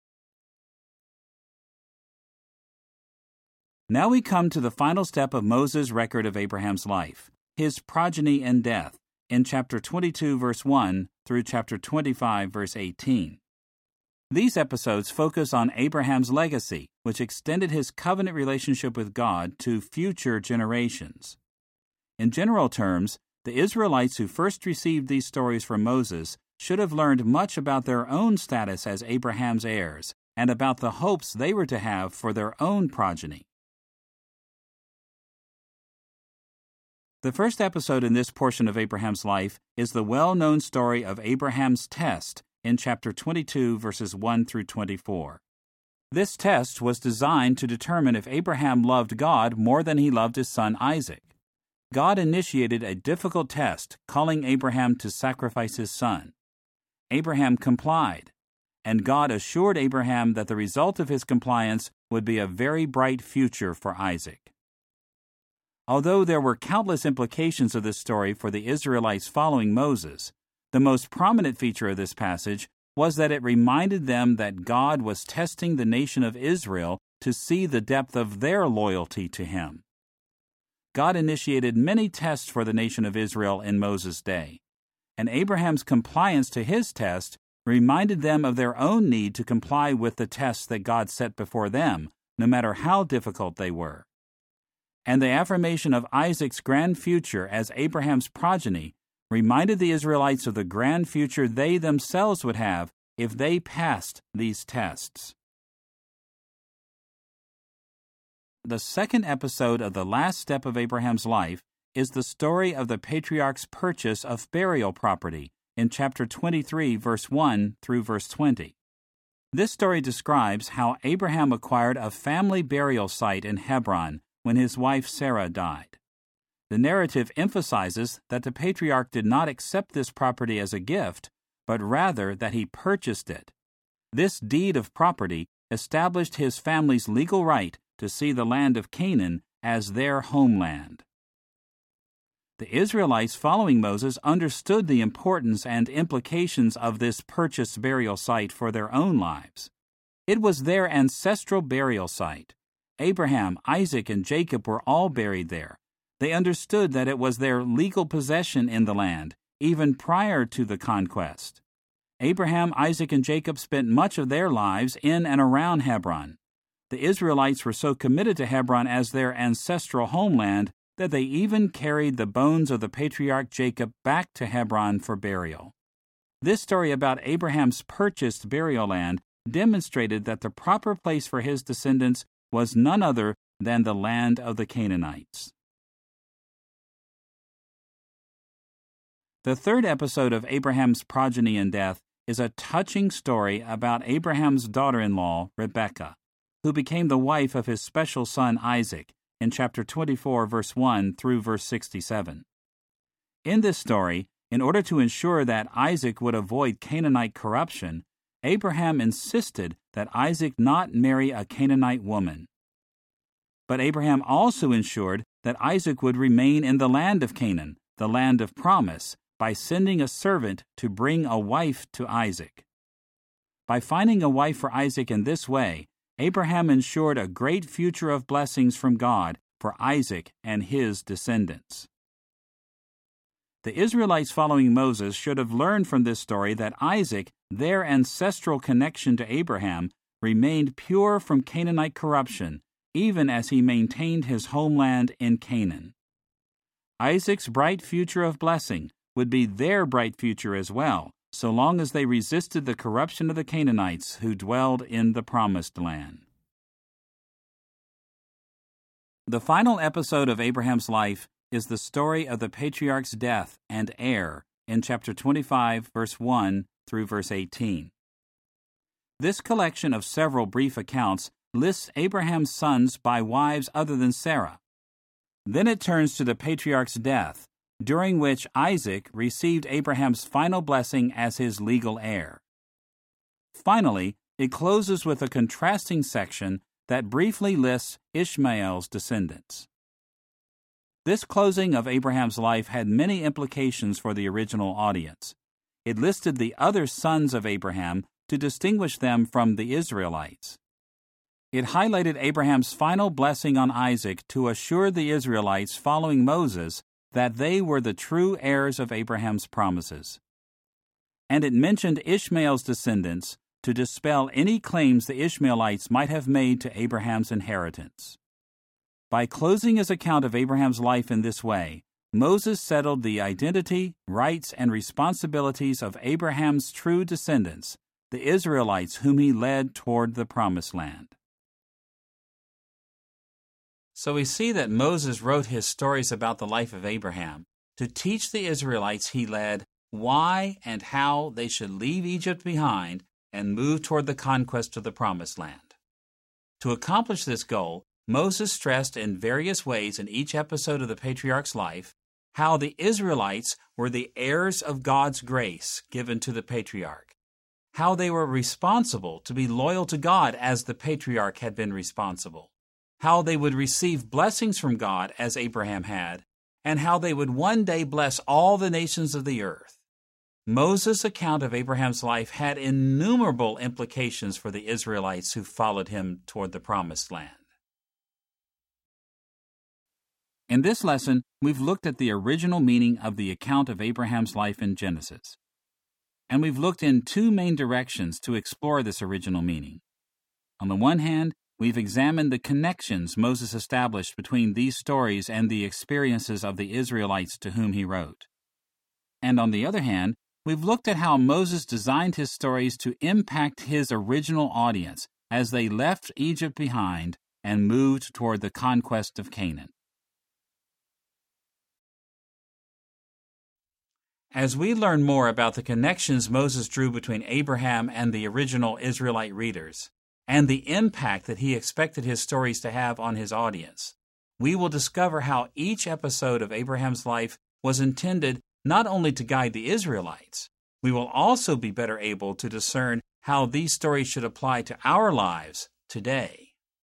Now we come to the final step of Moses' record of Abraham's life, his progeny and death, in chapter 22, verse 1 through chapter 25, verse 18. These episodes focus on Abraham's legacy, which extended his covenant relationship with God to future generations. In general terms, the Israelites who first received these stories from Moses should have learned much about their own status as Abraham's heirs and about the hopes they were to have for their own progeny. The first episode in this portion of Abraham's life is the well-known story of Abraham's test in chapter 22, verses 1 through 24. This test was designed to determine if Abraham loved God more than he loved his son Isaac. God initiated a difficult test, calling Abraham to sacrifice his son. Abraham complied, and God assured Abraham that the result of his compliance would be a very bright future for Isaac. Although there were countless implications of this story for the Israelites following Moses, the most prominent feature of this passage was that it reminded them that God was testing the nation of Israel to see the depth of their loyalty to Him. God initiated many tests for the nation of Israel in Moses' day, and Abraham's compliance to his test reminded them of their own need to comply with the tests that God set before them, no matter how difficult they were. And the affirmation of Isaac's grand future as Abraham's progeny reminded the Israelites of the grand future they themselves would have if they passed these tests. The second episode of the last step of Abraham's life is the story of the patriarch's purchase of burial property in chapter 23, verse 1 through verse 20. This story describes how Abraham acquired a family burial site in Hebron when his wife Sarah died. The narrative emphasizes that the patriarch did not accept this property as a gift, but rather that he purchased it. This deed of property established his family's legal right to see the land of Canaan as their homeland. The Israelites following Moses understood the importance and implications of this purchased burial site for their own lives. It was their ancestral burial site. Abraham, Isaac, and Jacob were all buried there. They understood that it was their legal possession in the land, even prior to the conquest. Abraham, Isaac, and Jacob spent much of their lives in and around Hebron. The Israelites were so committed to Hebron as their ancestral homeland that they even carried the bones of the patriarch Jacob back to Hebron for burial. This story about Abraham's purchased burial land demonstrated that the proper place for his descendants was none other than the land of the Canaanites. The third episode of Abraham's progeny and death is a touching story about Abraham's daughter-in-law, Rebekah, who became the wife of his special son Isaac, in chapter 24, verse 1 through verse 67. In this story, in order to ensure that Isaac would avoid Canaanite corruption, Abraham insisted that Isaac not marry a Canaanite woman. But Abraham also ensured that Isaac would remain in the land of Canaan, the land of promise, by sending a servant to bring a wife to Isaac. By finding a wife for Isaac in this way, Abraham ensured a great future of blessings from God for Isaac and his descendants. The Israelites following Moses should have learned from this story that Isaac, their ancestral connection to Abraham, remained pure from Canaanite corruption, even as he maintained his homeland in Canaan. Isaac's bright future of blessing would be their bright future as well, so long as they resisted the corruption of the Canaanites who dwelled in the Promised Land. The final episode of Abraham's life is the story of the patriarch's death and heir in chapter 25, verse 1 through verse 18. This collection of several brief accounts lists Abraham's sons by wives other than Sarah. Then it turns to the patriarch's death, during which Isaac received Abraham's final blessing as his legal heir. Finally, it closes with a contrasting section that briefly lists Ishmael's descendants. This closing of Abraham's life had many implications for the original audience. It listed the other sons of Abraham to distinguish them from the Israelites. It highlighted Abraham's final blessing on Isaac to assure the Israelites following Moses that they were the true heirs of Abraham's promises. And it mentioned Ishmael's descendants to dispel any claims the Ishmaelites might have made to Abraham's inheritance. By closing his account of Abraham's life in this way, Moses settled the identity, rights, and responsibilities of Abraham's true descendants, the Israelites whom he led toward the Promised Land. So we see that Moses wrote his stories about the life of Abraham to teach the Israelites he led why and how they should leave Egypt behind and move toward the conquest of the Promised Land. To accomplish this goal, Moses stressed in various ways in each episode of the patriarch's life how the Israelites were the heirs of God's grace given to the patriarch, how they were responsible to be loyal to God as the patriarch had been responsible, how they would receive blessings from God as Abraham had, and how they would one day bless all the nations of the earth. Moses' account of Abraham's life had innumerable implications for the Israelites who followed him toward the Promised Land. In this lesson, we've looked at the original meaning of the account of Abraham's life in Genesis. And we've looked in two main directions to explore this original meaning. On the one hand, we've examined the connections Moses established between these stories and the experiences of the Israelites to whom he wrote. And on the other hand, we've looked at how Moses designed his stories to impact his original audience as they left Egypt behind and moved toward the conquest of Canaan. As we learn more about the connections Moses drew between Abraham and the original Israelite readers, and the impact that he expected his stories to have on his audience, we will discover how each episode of Abraham's life was intended not only to guide the Israelites, we will also be better able to discern how these stories should apply to our lives today.